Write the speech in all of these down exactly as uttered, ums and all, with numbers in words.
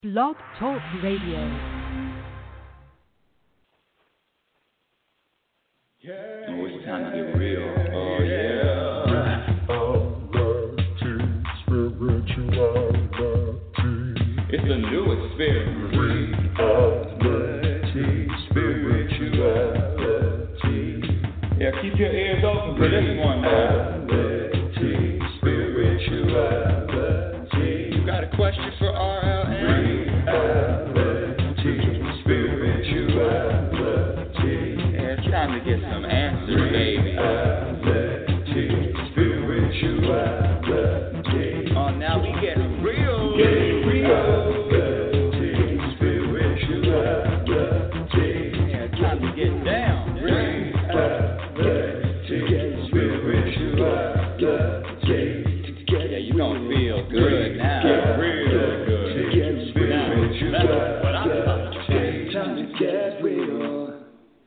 Blog Talk Radio. Oh, it's time to get real. Oh, yeah. It's a new experience. Reality, spirituality. Yeah, keep your ears open for this one, man. Reality, spirituality. You got a question for R L N? Reality, spirituality. Yeah, it's time to get some answers, baby. Reality, spirituality. Oh, now we get real. Get real. Get down, really. Yeah, you gonna feel good now. Get real good. Now, that's what I'm talking about. Time to get real.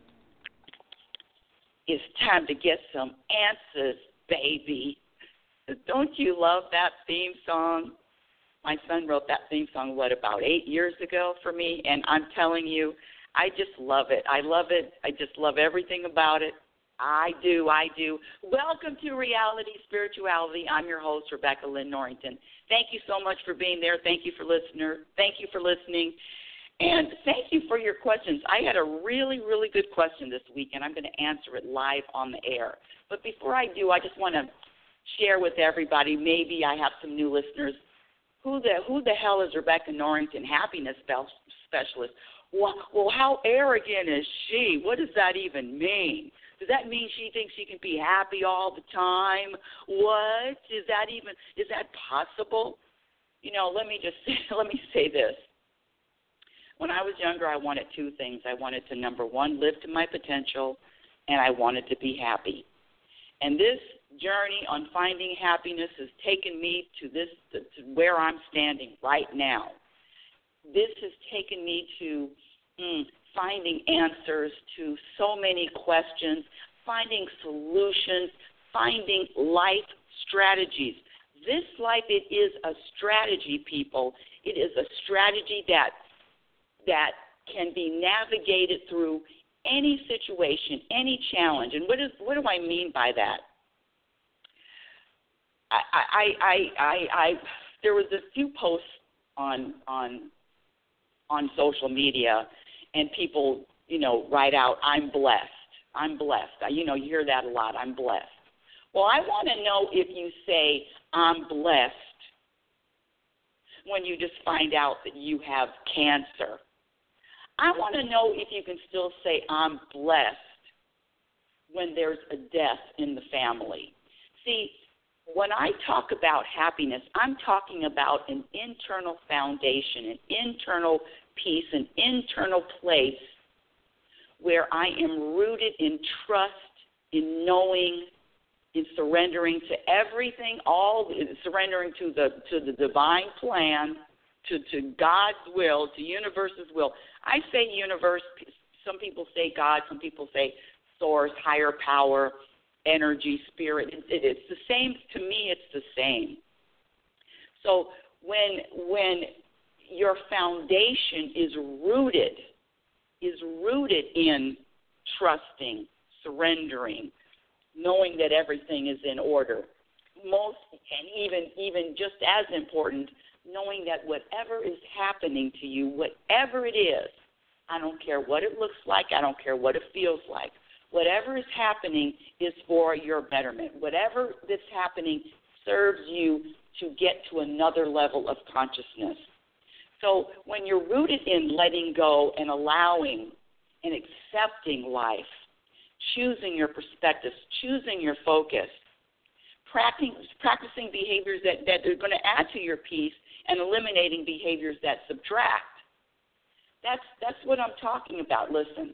It's time to get some answers, baby. Don't you love that theme song? My son wrote that theme song, what, about eight years ago for me? And I'm telling you, I just love it. I love it. I just love everything about it. I do. I do. Welcome to Reality Spirituality. I'm your host, Rebecca Lynn Norrington. Thank you so much for being there. Thank you for listener. Thank you for listening. And thank you for your questions. I had a really, really good question this week, and I'm going to answer it live on the air. But before I do, I just want to share with everybody, maybe I have some new listeners, who the, who the hell is Rebecca Norrington, happiness specialist? Well, well, how arrogant is she? What does that even mean? Does that mean she thinks she can be happy all the time? What? Is that even, is that possible? You know, let me just, let me say this. When I was younger, I wanted two things. I wanted to, number one, live to my potential, and I wanted to be happy. And this journey on finding happiness has taken me to this, to where I'm standing right now. This has taken me to mm, finding answers to so many questions, finding solutions, finding life strategies. This life, it is a strategy, people. It is a strategy that that can be navigated through any situation, any challenge. And what is what do I mean by that? I I I I, I there was a few posts on on. on social media, and people, you know, write out, I'm blessed. I'm blessed. You know, you hear that a lot, I'm blessed. Well, I want to know if you say, I'm blessed, when you just find out that you have cancer. I want to know if you can still say, I'm blessed, when there's a death in the family. See, when I talk about happiness, I'm talking about an internal foundation, an internal peace, an internal place where I am rooted in trust, in knowing, in surrendering to everything, all surrendering to the to the divine plan, to, to God's will, to universe's will. I say universe, some people say God, some people say source, higher power, energy, spirit. It, it, it's the same. To me, it's the same. So when when your foundation is rooted, is rooted in trusting, surrendering, knowing that everything is in order, most and even even just as important, knowing that whatever is happening to you, whatever it is, I don't care what it looks like, I don't care what it feels like, whatever is happening is for your betterment. Whatever that's happening serves you to get to another level of consciousness. So when you're rooted in letting go and allowing and accepting life, choosing your perspectives, choosing your focus, practicing, practicing behaviors that, that are going to add to your peace and eliminating behaviors that subtract, that's, that's what I'm talking about. Listen.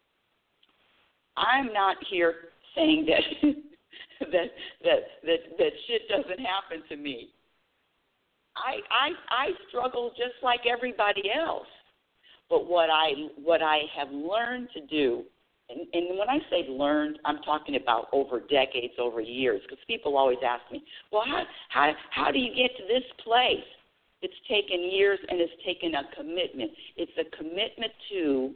I'm not here saying that that that that that shit doesn't happen to me. I I I struggle just like everybody else. But what I what I have learned to do, and, and when I say learned, I'm talking about over decades, over years, because people always ask me, well, how how how do you get to this place? It's taken years, and it's taken a commitment. It's a commitment to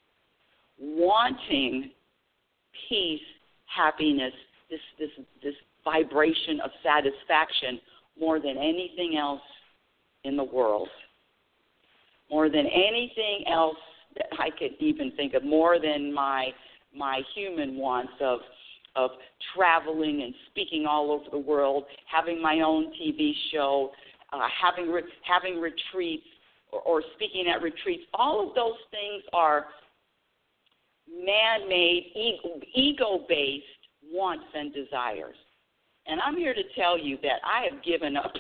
wanting peace, happiness, this this this vibration of satisfaction more than anything else in the world, more than anything else that I could even think of, more than my my human wants of of traveling and speaking all over the world, having my own T V show, uh, having re- having retreats or, or speaking at retreats. All of those things are man-made, ego, ego-based wants and desires. And I'm here to tell you that I have given up.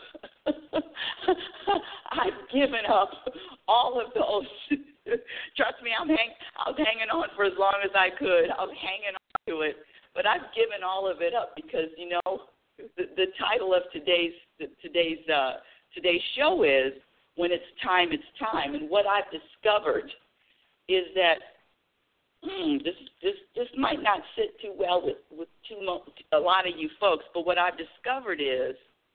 I've given up all of those. Trust me, I'm hang, I was hanging on for as long as I could. I was hanging on to it. But I've given all of it up because, you know, the, the title of today's today's uh, today's show is When It's Time, It's Time. And what I've discovered is that Hmm, this this this might not sit too well with with too mo- a lot of you folks, but what I've discovered is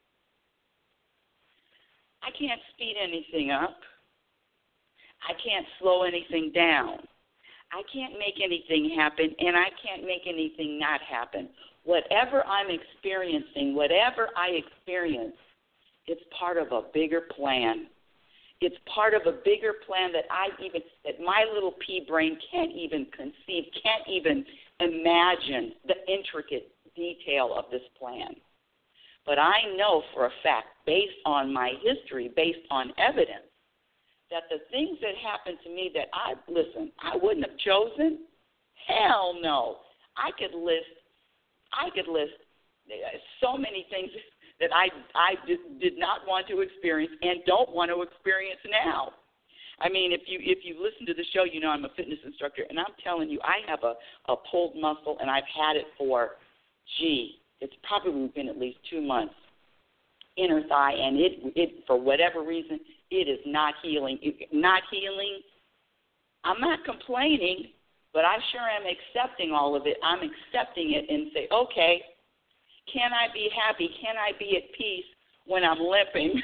I can't speed anything up. I can't slow anything down. I can't make anything happen, and I can't make anything not happen. Whatever I'm experiencing, whatever I experience, it's part of a bigger plan. It's part of a bigger plan that I even, that my little pea brain can't even conceive, can't even imagine the intricate detail of this plan. But I know for a fact, based on my history, based on evidence, that the things that happened to me that I, listen, I wouldn't have chosen, hell no. I could list, I could list so many things that I I did, did not want to experience and don't want to experience now. I mean, if you if you listen to the show, you know I'm a fitness instructor, and I'm telling you, I have a, a pulled muscle, and I've had it for, gee, it's probably been at least two months, inner thigh, and it it for whatever reason, it is not healing. It, not healing. I'm not complaining, but I sure am accepting all of it. I'm accepting it and say, okay, can I be happy? Can I be at peace when I'm limping?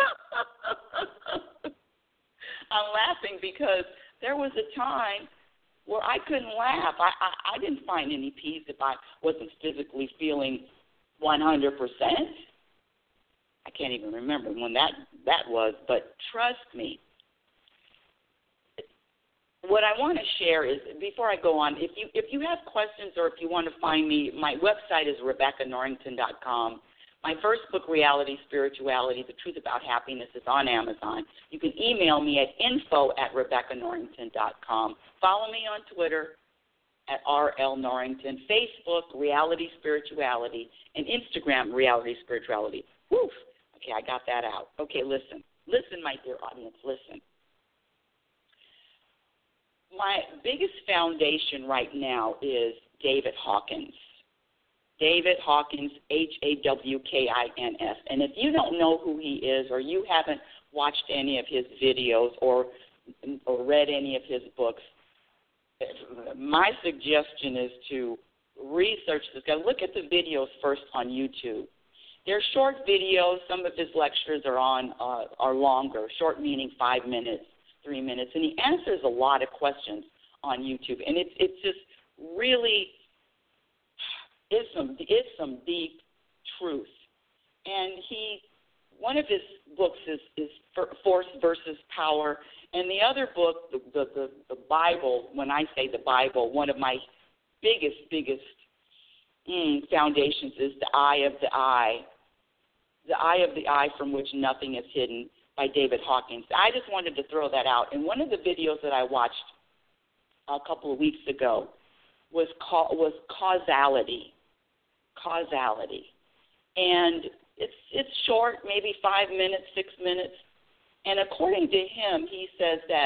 I'm laughing because there was a time where I couldn't laugh. I, I, I didn't find any peace if I wasn't physically feeling one hundred percent. I can't even remember when that, that was, but trust me. What I want to share is, before I go on, if you if you have questions or if you want to find me, my website is Rebecca Norrington dot com. My first book, Reality Spirituality, The Truth About Happiness, is on Amazon. You can email me at info at Rebecca Norrington dot com. Follow me on Twitter at R L Norrington, Facebook, Reality Spirituality, and Instagram, Reality Spirituality. Woof. Okay, I got that out. Okay, listen. Listen, my dear audience, listen. My biggest foundation right now is David Hawkins. David Hawkins, H A W K I N S. And if you don't know who he is or you haven't watched any of his videos or, or read any of his books, my suggestion is to research this guy. Look at the videos first on YouTube. They're short videos. Some of his lectures are on uh, are longer, short meaning five minutes. Three minutes, and he answers a lot of questions on YouTube, and it's it's just really is some is some deep truth. And he, one of his books is is Force versus Power, and the other book, the the the, the Bible. When I say the Bible, one of my biggest biggest mm, foundations is the Eye of the Eye, the Eye of the Eye from which nothing is hidden, by David Hawkins. I just wanted to throw that out. And one of the videos that I watched a couple of weeks ago was ca- was causality. Causality. And it's it's short, maybe five minutes, six minutes. And according to him, he says that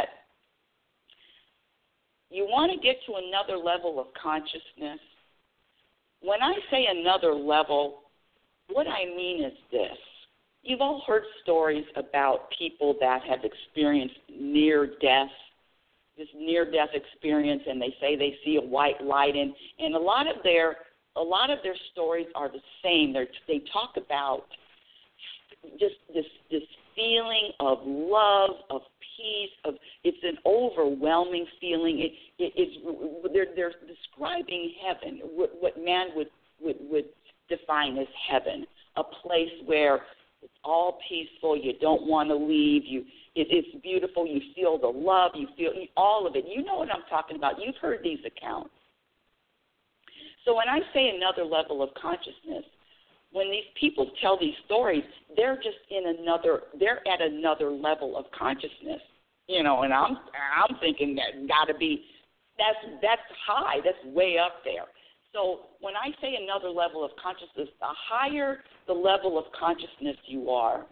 you want to get to another level of consciousness. When I say another level, what I mean is this. You've all heard stories about people that have experienced near death, this near-death experience, and they say they see a white light, and, and a lot of their a lot of their stories are the same. They're, they talk about just this this feeling of love, of peace, of it's an overwhelming feeling. It, it, it's they're, they're describing heaven, what, what man would, would would define as heaven, a place where it's all peaceful. You don't want to leave. You it, it's beautiful. You feel the love. You feel all of it. You know what I'm talking about. You've heard these accounts. So when I say another level of consciousness, when these people tell these stories, they're just in another, they're at another level of consciousness, you know, and I'm I'm thinking that got to be, that's that's high, that's way up there. So when I say another level of consciousness, the higher the level of consciousness you are,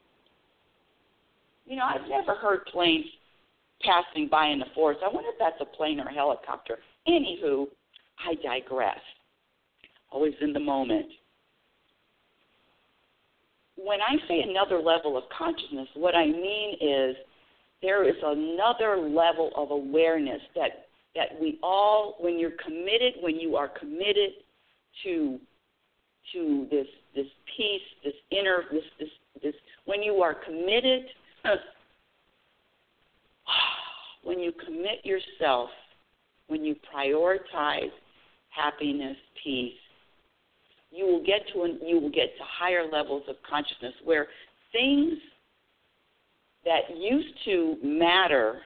you know, I've never heard planes passing by in the forest. I wonder if that's a plane or a helicopter. Anywho, I digress. Always in the moment. When I say another level of consciousness, what I mean is there is another level of awareness that that we all, when you're committed, when you are committed to to this this peace, this inner, this this this, when you are committed, when you commit yourself, when you prioritize happiness, peace, you will get to an, you will get to higher levels of consciousness where things that used to matter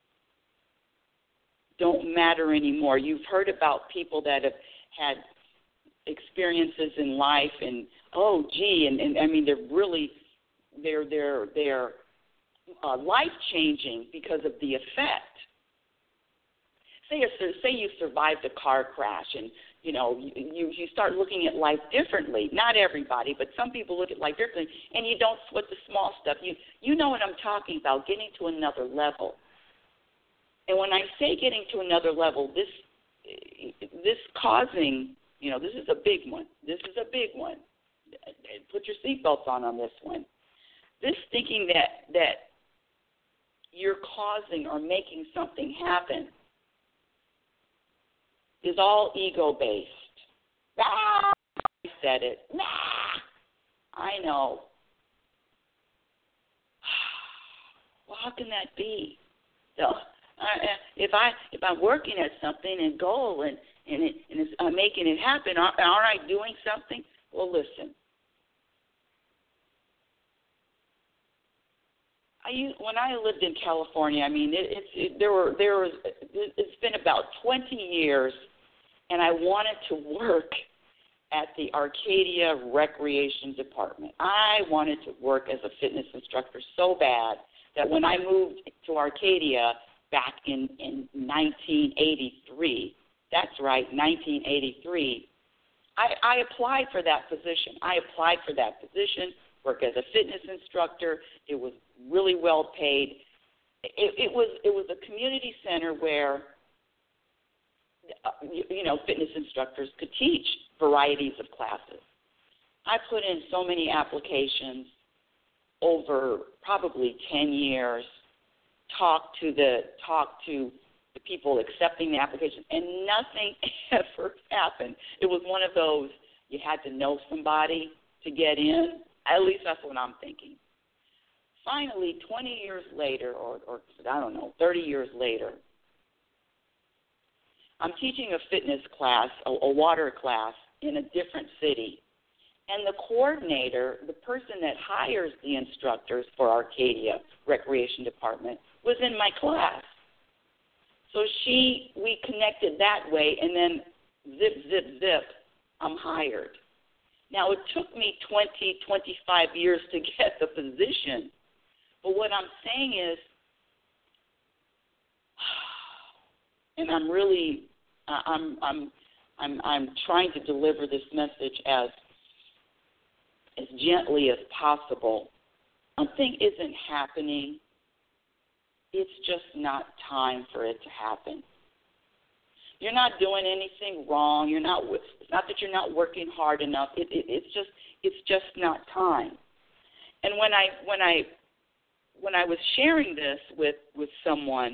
don't matter anymore. You've heard about people that have had experiences in life, and oh, gee, and, and I mean they're really they're they're they're uh, life changing because of the effect. Say say you survived a car crash, and you know you you start looking at life differently. Not everybody, but some people look at life differently, and you don't sweat the small stuff. You you know what I'm talking about, getting to another level. And when I say getting to another level, this this causing, you know, this is a big one. This is a big one. Put your seatbelts on on this one. This thinking that that you're causing or making something happen is all ego-based. Ah, I said it. Nah, I know. Well, how can that be? So, uh, if I if I'm working at something and goal and and, it, and it's, I'm making it happen, aren't, aren't I doing something? Well, listen. I used, when I lived in California, I mean, it, it's it, there were there was it's been about twenty years, and I wanted to work at the Arcadia Recreation Department. I wanted to work as a fitness instructor so bad that when I moved to Arcadia back in, in nineteen eighty-three, that's right, nineteen eighty-three, I, I applied for that position. I applied for that position, work as a fitness instructor. It was really well paid. It, it was it was a community center where uh, you, you know fitness instructors could teach varieties of classes. I put in so many applications over probably ten years. Talked to the talked to the people accepting the application, and nothing ever happened. It was one of those you had to know somebody to get in. At least that's what I'm thinking. Finally, twenty years later, or, or I don't know, thirty years later, I'm teaching a fitness class, a, a water class, in a different city. And the coordinator, the person that hires the instructors for Arcadia Recreation Department, was in my class. So she, we connected that way, and then zip, zip, zip, I'm hired. Now, it took me twenty, twenty-five years to get the position. But what I'm saying is, and I'm really, I'm, I'm, I'm, I'm trying to deliver this message as, as gently as possible. Something isn't happening. It's just not time for it to happen. You're not doing anything wrong. You're not. It's not that you're not working hard enough. It, it, it's just. It's just not time. And when I when I when I was sharing this with, with someone,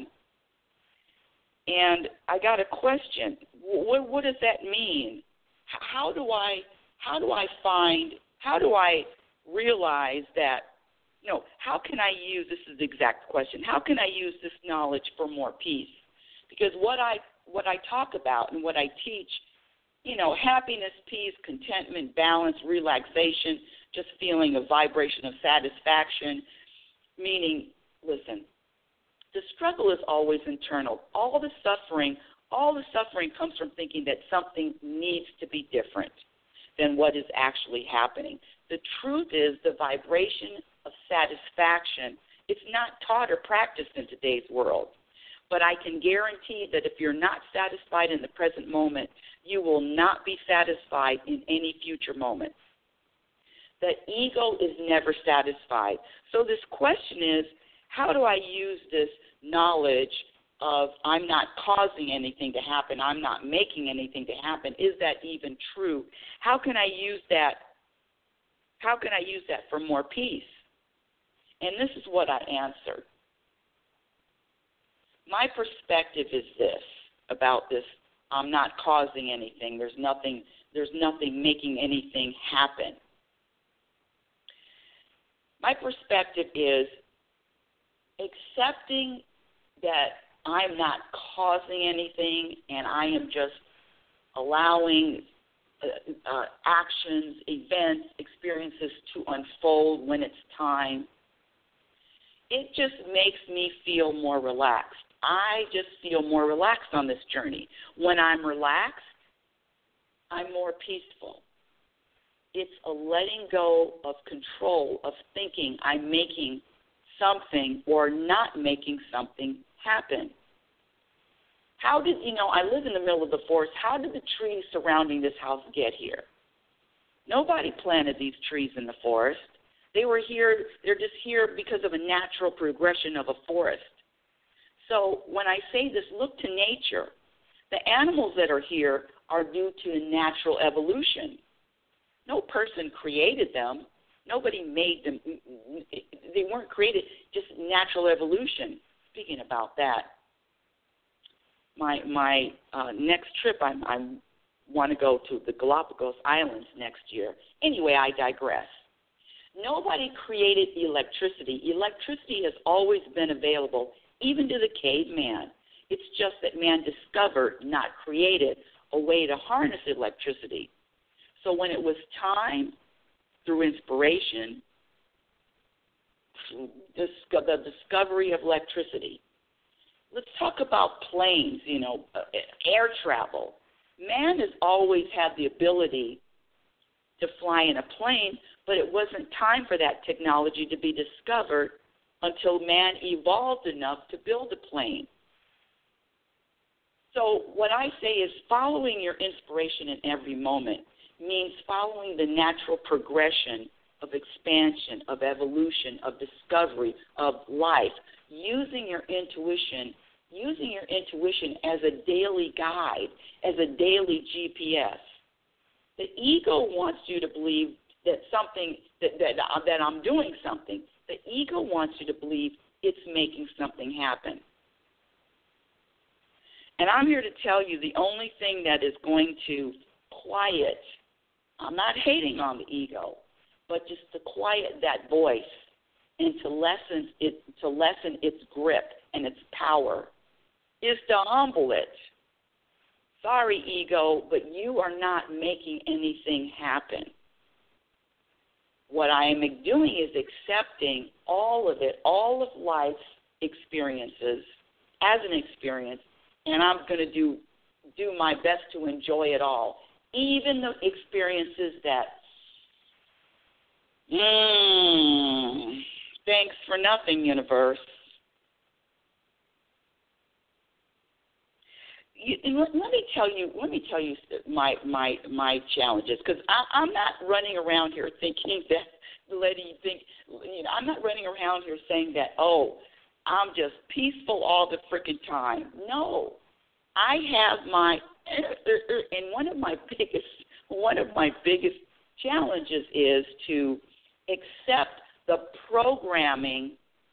and I got a question. What, what does that mean? How do I how do I find how do I realize that no, how can I use, this is the exact question, how can I use this knowledge for more peace? Because what I what I talk about and what I teach, you know, happiness, peace, contentment, balance, relaxation, just feeling a vibration of satisfaction, meaning, listen, the struggle is always internal. All the suffering, all the suffering comes from thinking that something needs to be different than what is actually happening. The truth is the vibration of satisfaction, it's not taught or practiced in today's world. But I can guarantee that if you're not satisfied in the present moment, you will not be satisfied in any future moment. The ego is never satisfied. So this question is, how do I use this knowledge of I'm not causing anything to happen, I'm not making anything to happen? Is that even true? How can I use that? How can I use that for more peace? And this is what I answered. My perspective is this about this: I'm not causing anything. There's nothing. There's nothing making anything happen. My perspective is accepting that I'm not causing anything, and I am just allowing uh, uh, actions, events, experiences to unfold when it's time. It just makes me feel more relaxed. I just feel more relaxed on this journey. When I'm relaxed, I'm more peaceful. It's a letting go of control, of thinking I'm making something or not making something happen. How did, you know, I live in the middle of the forest. How did the trees surrounding this house get here? Nobody planted these trees in the forest. They were here, they're just here because of a natural progression of a forest. So when I say this, look to nature. The animals that are here are due to natural evolution. No person created them. Nobody made them. They weren't created, just natural evolution. Speaking about that, my my uh, next trip, I I want to go to the Galapagos Islands next year. Anyway, I digress. Nobody created electricity. Electricity has always been available, even to the caveman. It's just that man discovered, not created, a way to harness electricity. So when it was time, through inspiration, the discovery of electricity. Let's talk about planes, you know, air travel. Man has always had the ability to fly in a plane, but it wasn't time for that technology to be discovered until man evolved enough to build a plane. So what I say is following your inspiration in every moment means following the natural progression of expansion, of evolution, of discovery, of life, using your intuition, using your intuition as a daily guide, as a daily G P S. The ego wants you to believe that something, that, that, that I'm doing something. The ego wants you to believe it's making something happen. And I'm here to tell you the only thing that is going to quiet, I'm not hating on the ego, but just to quiet that voice and to lessen it, to lessen its grip and its power, is to humble it. Sorry, ego, but you are not making anything happen. What I am doing is accepting all of it, all of life's experiences as an experience, and I'm going to do do my best to enjoy it all, even the experiences that, mm, thanks for nothing, universe. You, let, let me tell you. Let me tell you my my my challenges, because I'm not running around here thinking that, letting you think. You know, I'm not running around here saying that. Oh, I'm just peaceful all the freaking time. No, I have my, and one of my biggest one of my biggest challenges is to accept the programming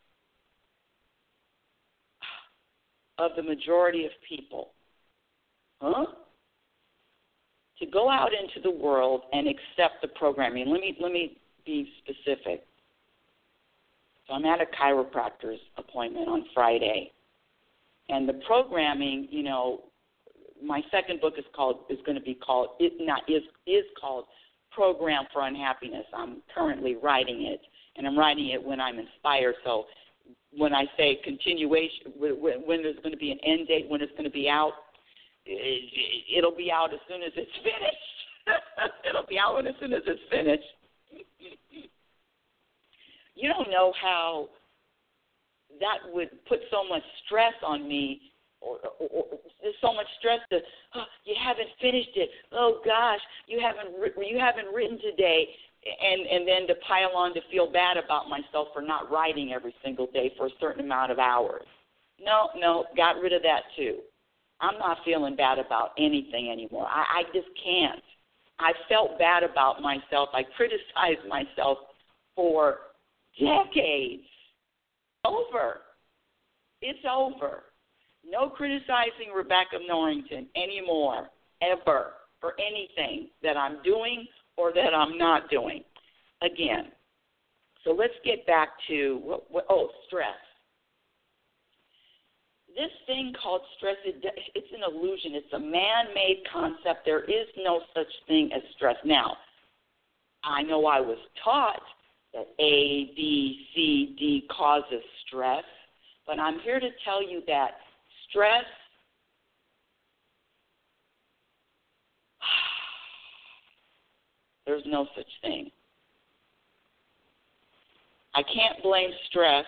of the majority of people. Huh? To go out into the world and accept the programming. Let me let me be specific. So I'm at a chiropractor's appointment on Friday. And the programming, you know, my second book is called is going to be called it not is is called Program for Unhappiness. I'm currently writing it, and I'm writing it when I'm inspired. So when I say continuation, when there's going to be an end date, when it's going to be out, it'll be out as soon as it's finished. It'll be out as soon as it's finished. You don't know how that would put so much stress on me, or, or, or there's so much stress that oh, you haven't finished it. Oh gosh, you haven't you haven't written today, and and then to pile on to feel bad about myself for not writing every single day for a certain amount of hours. No, no, got rid of that too. I'm not feeling bad about anything anymore. I, I just can't. I felt bad about myself. I criticized myself for decades. Over. It's over. No criticizing Rebecca Norrington anymore, ever, for anything that I'm doing or that I'm not doing. Again, so let's get back to, what, what, oh, stress. This thing called stress, it, it's an illusion. It's a man-made concept. There is no such thing as stress. Now, I know I was taught that A, B, C, D causes stress, but I'm here to tell you that stress there's no such thing. I can't blame stress.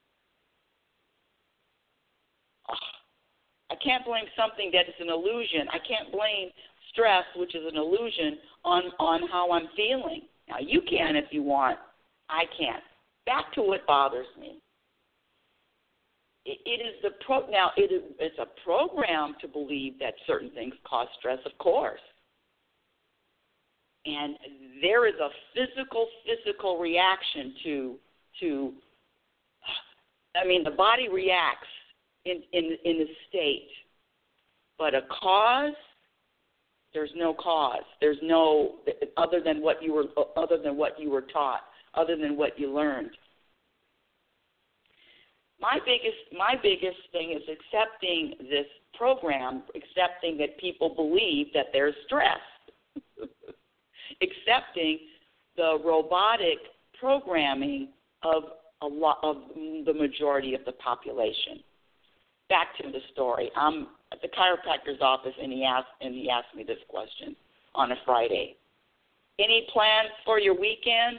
I can't blame something that is an illusion. I can't blame stress, which is an illusion, on, on how I'm feeling. Now, you can if you want. I can't. Back to what bothers me. It, it is the pro. Now, it is, it's a program to believe that certain things cause stress, of course. And there is a physical, physical reaction to, to I mean, the body reacts in, in, in the state. But a cause, there's no cause. There's no, other than what you were, other than what you were taught. Other than what you learned. My biggest my biggest thing is accepting this program, accepting that people believe that there's stress. Accepting the robotic programming of a lot of the majority of the population. Back to the story. I'm at the chiropractor's office and he asked and he asked me this question on a Friday. Any plans for your weekend?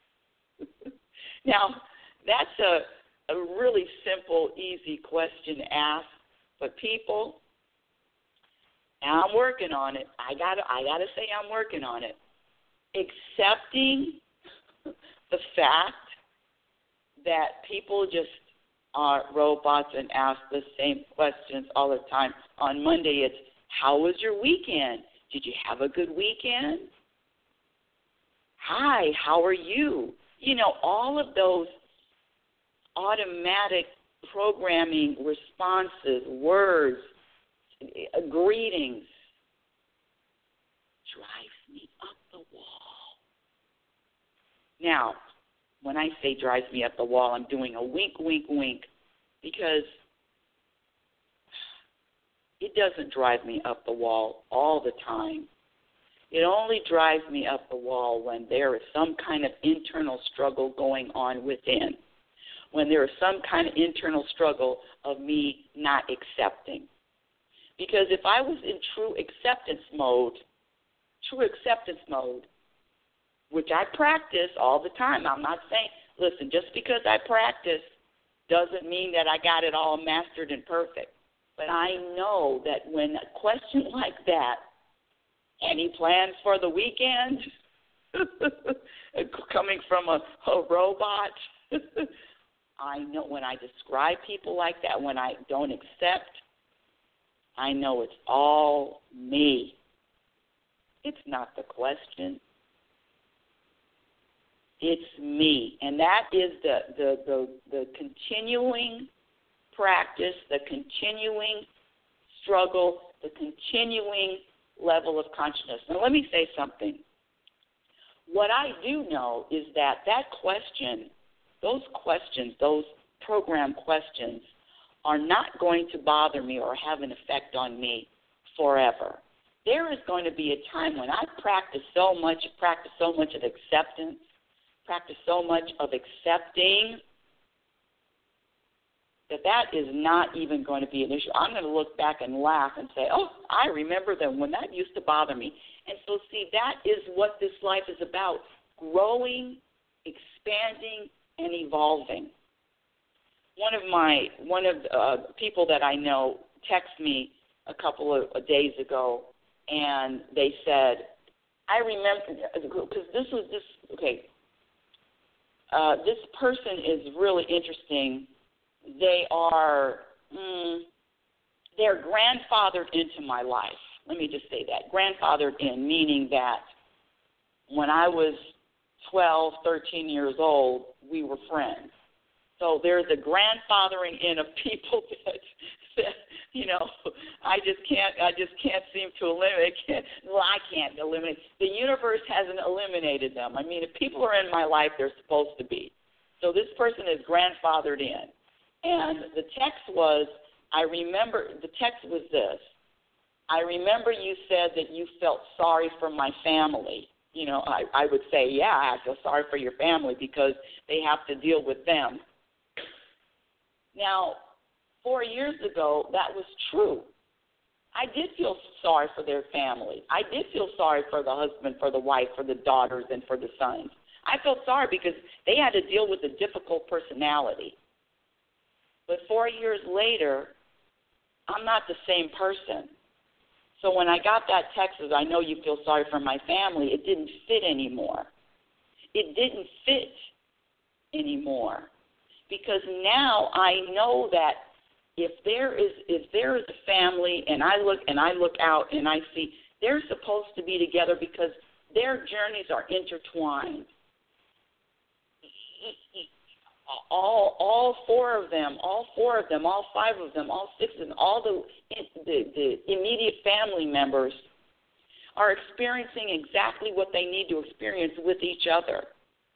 Now, that's a, a really simple, easy question to ask, but people, and I'm working on it. I gotta, I gotta say, I'm working on it. Accepting the fact that people just are robots and ask the same questions all the time. On Monday, it's, how was your weekend? Did you have a good weekend? Hi, how are you? You know, all of those automatic programming responses, words, greetings, drives me up the wall. Now, when I say drives me up the wall, I'm doing a wink, wink, wink, because it doesn't drive me up the wall all the time. It only drives me up the wall when there is some kind of internal struggle going on within, when there is some kind of internal struggle of me not accepting. Because if I was in true acceptance mode, true acceptance mode, which I practice all the time, I'm not saying, listen, just because I practice doesn't mean that I got it all mastered and perfect. But I know that when a question like that, any plans for the weekend? Coming from a, a robot. I know when I describe people like that, when I don't accept, I know it's all me. It's not the question. It's me. And that is the, the, the, the continuing practice, the continuing struggle, the continuing level of consciousness. Now, let me say something. What I do know is that that question, those questions, those program questions, are not going to bother me or have an effect on me forever. There is going to be a time when I practice so much, practice so much of acceptance, practice so much of accepting, that that is not even going to be an issue. I'm going to look back and laugh and say, oh, I remember that when that used to bother me. And so, see, that is what this life is about, growing, expanding, and evolving. One of my, one of the uh, people that I know texted me a couple of days ago, and they said, I remember, because this was this, okay, uh, this person is really interesting. They are, mm, they're grandfathered into my life. Let me just say that. Grandfathered in, meaning that when I was twelve, thirteen years old, we were friends. So there's a grandfathering in of people that, that you know, I just can't, I just can't seem to eliminate. Can't, well, I can't eliminate. The universe hasn't eliminated them. I mean, if people are in my life, they're supposed to be. So this person is grandfathered in. And the text was, I remember, the text was this. I remember you said that you felt sorry for my family. You know, I, I would say, yeah, I feel sorry for your family because they have to deal with them. Now, four years ago, that was true. I did feel sorry for their family. I did feel sorry for the husband, for the wife, for the daughters, and for the sons. I felt sorry because they had to deal with a difficult personality. But four years later, I'm not the same person. So when I got that text, as I know you feel sorry for my family, it didn't fit anymore. It didn't fit anymore. Because now I know that if there is if there is a family and I look and I look out and I see they're supposed to be together because their journeys are intertwined. All all four of them, all four of them, all five of them, all six of them, all the the, the immediate family members are experiencing exactly what they need to experience with each other.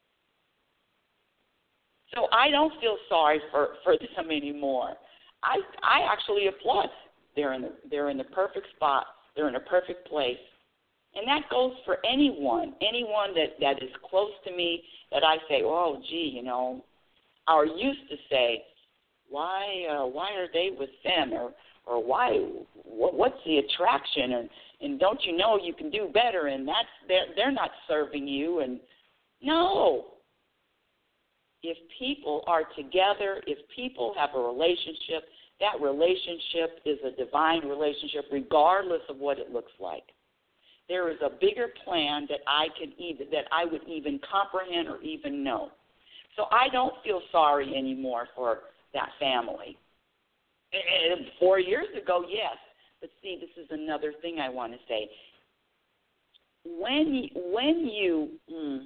So I don't feel sorry for, for them anymore. I I actually applaud. They're in the they're in the perfect spot. They're in a perfect place. And that goes for anyone, anyone that, that is close to me that I say, oh, gee, you know, or used to say, why uh, why are they with them, or or why what, what's the attraction, and and don't you know you can do better, and that's they're they're not serving you, and no. If people are together, if people have a relationship, that relationship is a divine relationship, regardless of what it looks like. There is a bigger plan that I can even that I would even comprehend or even know. So I don't feel sorry anymore for that family. And four years ago, yes. But see, this is another thing I want to say. When you, when you, mm,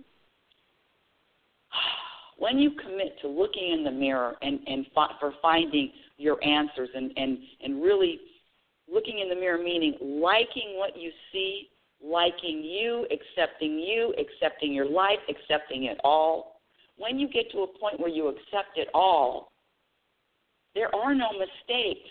when you commit to looking in the mirror and, and fi- for finding your answers and, and, and really looking in the mirror, meaning liking what you see, liking you, accepting you, accepting your life, accepting it all, when you get to a point where you accept it all, there are no mistakes,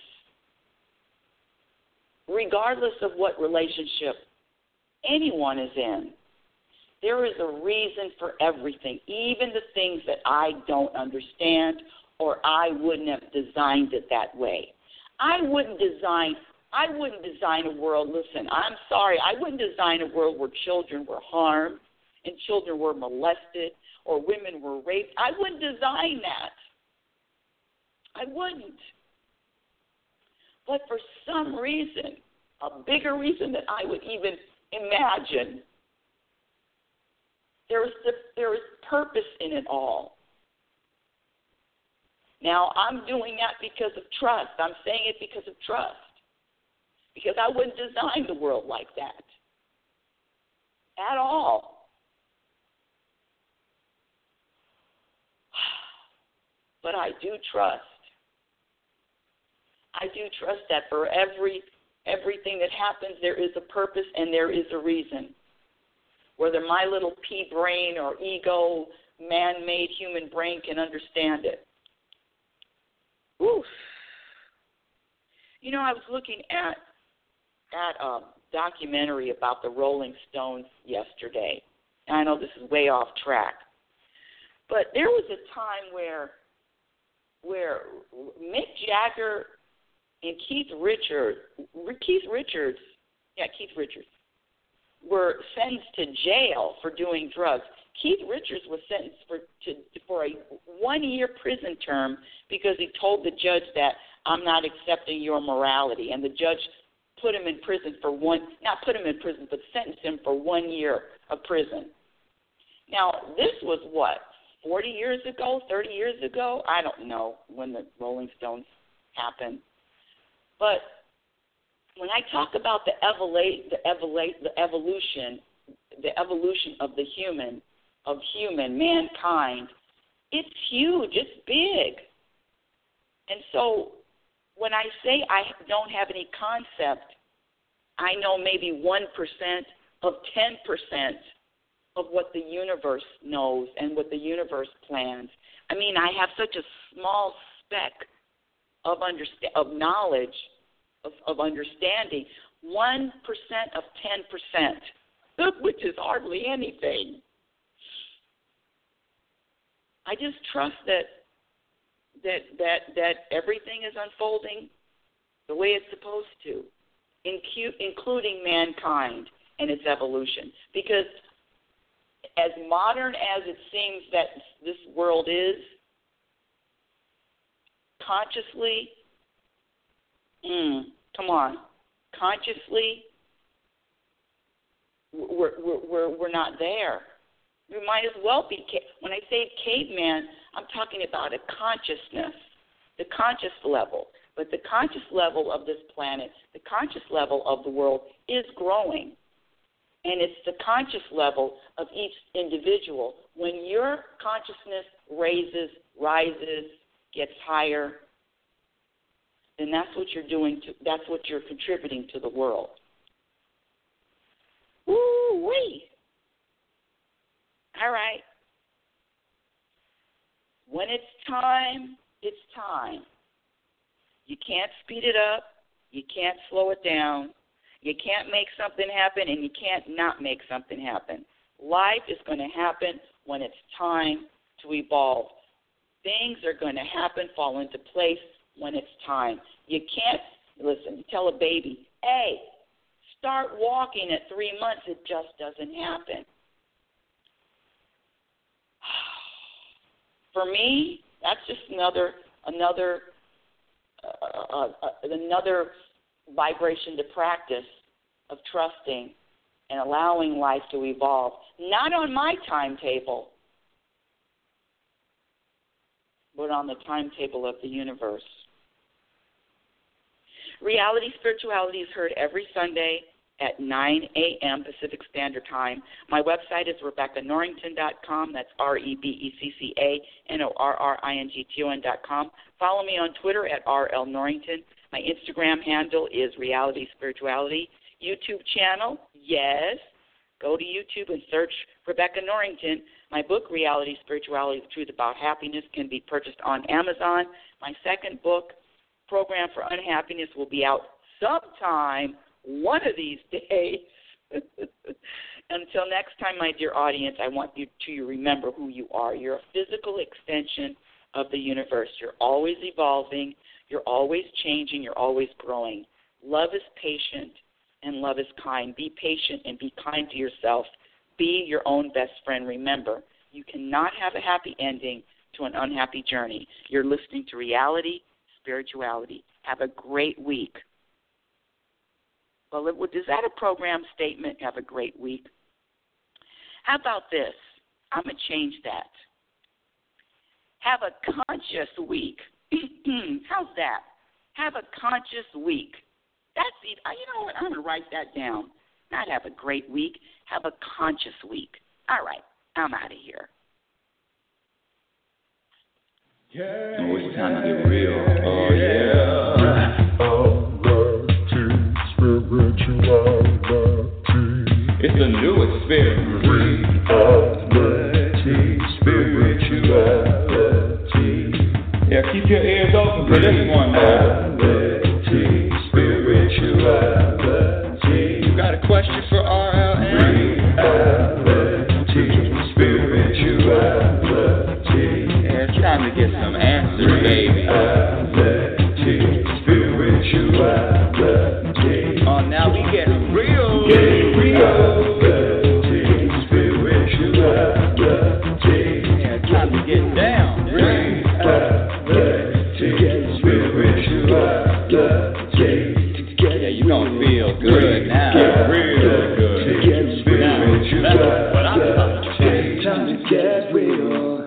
regardless of what relationship anyone is in. There is a reason for everything, even the things that I don't understand or I wouldn't have designed it that way. I wouldn't design I wouldn't design a world, listen, I'm sorry, I wouldn't design a world where children were harmed and children were molested or women were raped. I wouldn't design that. I wouldn't. But for some reason, a bigger reason that I would even imagine, there is the, there is purpose in it all. Now, I'm doing that because of trust. I'm saying it because of trust. Because I wouldn't design the world like that at all. But I do trust. I do trust that for every everything that happens, there is a purpose and there is a reason. whether my little pea brain or ego, man-made human brain can understand it. Oof. You know, I was looking at at a documentary about the Rolling Stones yesterday. And I know this is way off track, but there was a time where where Mick Jagger and Keith Richards, Keith Richards, yeah, Keith Richards, were sentenced to jail for doing drugs. Keith Richards was sentenced for to, for a one-year prison term because he told the judge that I'm not accepting your morality, and the judge put him in prison for one, not put him in prison, but sentenced him for one year of prison. Now, this was what, forty years ago, thirty years ago? I don't know when the Rolling Stones happened. But when I talk about the, evolu- the, evolu- the evolution, the evolution of the human, of human, mankind, it's huge, it's big. And so when I say I don't have any concept, I know maybe one percent of ten percent of what the universe knows and what the universe plans. I mean, I have such a small speck of understa- of knowledge, of, of understanding, one percent of ten percent, which is hardly anything. I just trust that that that that everything is unfolding the way it's supposed to, incu- including mankind and its evolution. Because as modern as it seems that this world is, consciously, mm, come on, consciously, we're, we're, we're, we're not there. We might as well be, when I say caveman, I'm talking about a consciousness, the conscious level. But the conscious level of this planet, the conscious level of the world is growing. And it's the conscious level of each individual. When your consciousness raises, rises, gets higher, then that's what you're doing, to, that's what you're contributing to the world. Woo-wee! All right. When it's time, it's time. You can't speed it up. You can't slow it down. You can't make something happen, and you can't not make something happen. Life is going to happen when it's time to evolve. Things are going to happen, fall into place when it's time. You can't, listen, you tell a baby, hey, start walking at three months. It just doesn't happen. For me, that's just another another uh, uh, uh, another vibration to practice of trusting and allowing life to evolve. Not on my timetable, but on the timetable of the universe. Reality Spirituality is heard every Sunday at nine a.m. Pacific Standard Time. My website is Rebecca Norrington dot com. That's R E B E C C A N O R R I N G T O N dot com. Follow me on Twitter at R L Norrington. My Instagram handle is Reality Spirituality. YouTube channel, yes. Go to YouTube and search Rebecca Norrington. My book, Reality Spirituality, The Truth About Happiness, can be purchased on Amazon. My second book, Program for Unhappiness, will be out sometime one of these days. Until next time, my dear audience, I want you to remember who you are. You're a physical extension of the universe. You're always evolving. You're always changing. You're always growing. Love is patient and love is kind. Be patient and be kind to yourself. Be your own best friend. Remember, you cannot have a happy ending to an unhappy journey. You're listening to Reality Spirituality. Have a great week. Well, is that a program statement? Have a great week. How about this? I'm going to change that. Have a conscious week. How's that? Have a conscious week. That's it. You know what? I'm going to write that down. Not have a great week. Have a conscious week. All right. I'm out of here. Yeah, oh, it's time to get real. Oh, yeah. Spirituality. It's a new experience. question for R L M? Reality, spirituality. Yeah, it's time to get some answers, baby. Reality, spirituality. Oh, now we get real. Get real. Reality, spirituality. Yeah, it's time to get down. Reality, spirituality. Yeah, you gonna feel good now. Get real good. Now, that's what I'm talking about. Time to get real.